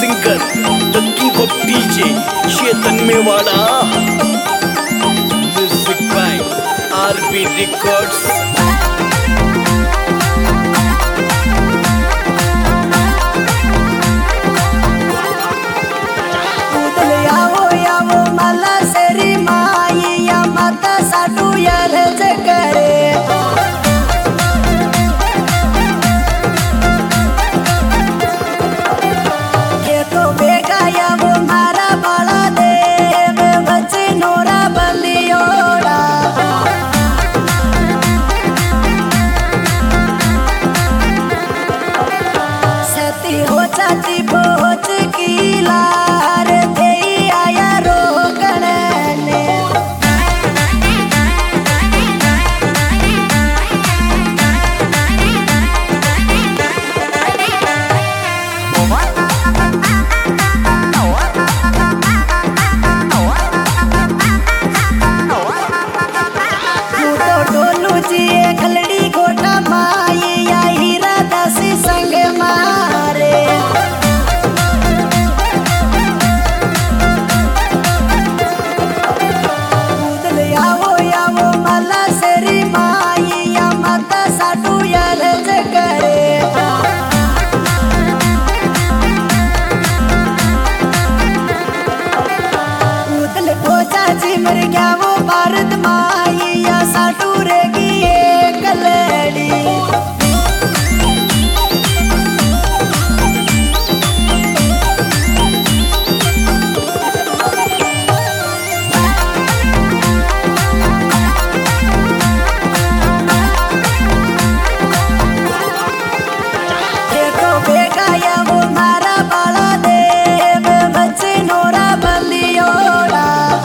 Singer the king of DJ Chetan Mewada. Music by RB records. मर गया वो भारत माई या साटूरे की एक लड़ी। देखो बेगा या वो मारा बाला देव बच्चे नोरा बलियोड़ा।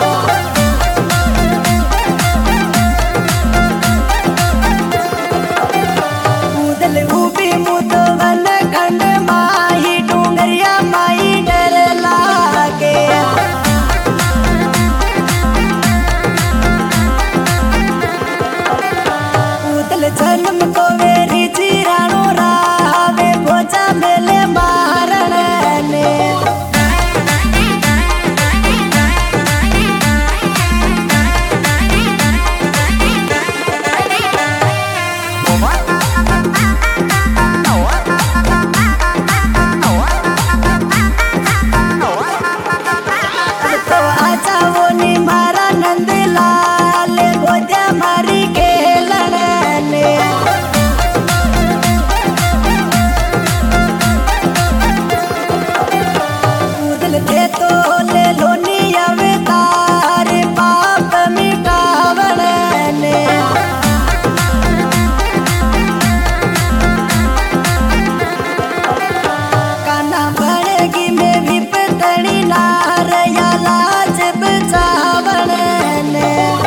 जन्म को मेरी जीरानो रावे भोजा मेले मारण ने। तो आजा वो नी मारा नंद लाल भोजा मारी खेलन ने। थे तो ले लोनी आवे तारे पाप मिटावण ने। काना बड़गी में भी पतनी नार या लाज बचावण ने।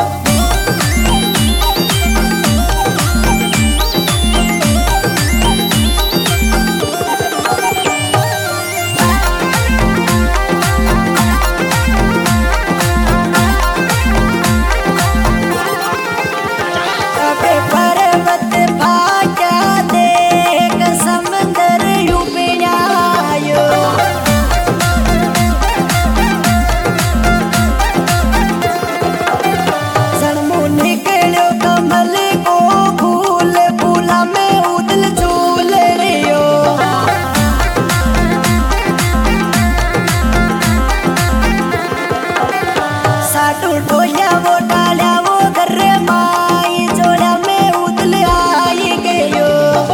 पर्वत भाग्या देख समंदर युपियायो। सनमु निकलो कमल को फूल फूला में उदल झूल रियो। साटू टोया वो डाल्या वो घरे माई जोड़ा में उदल आई गयो।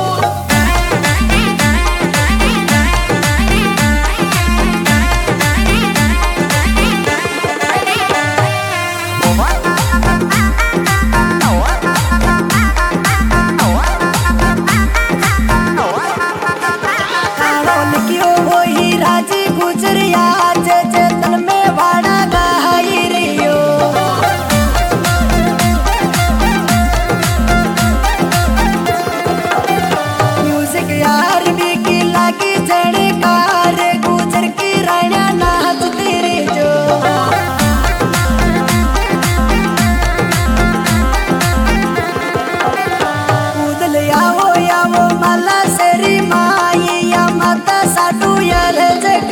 क्यों वो ही राजी गुजरिया चेतन में वाड़ा गाई रियो। म्यूजिक यार भी की लागी झड़कार गुजर की राणा नाच तेरे जो। उदल या वो माला सेरी माई या माता साटू यार जग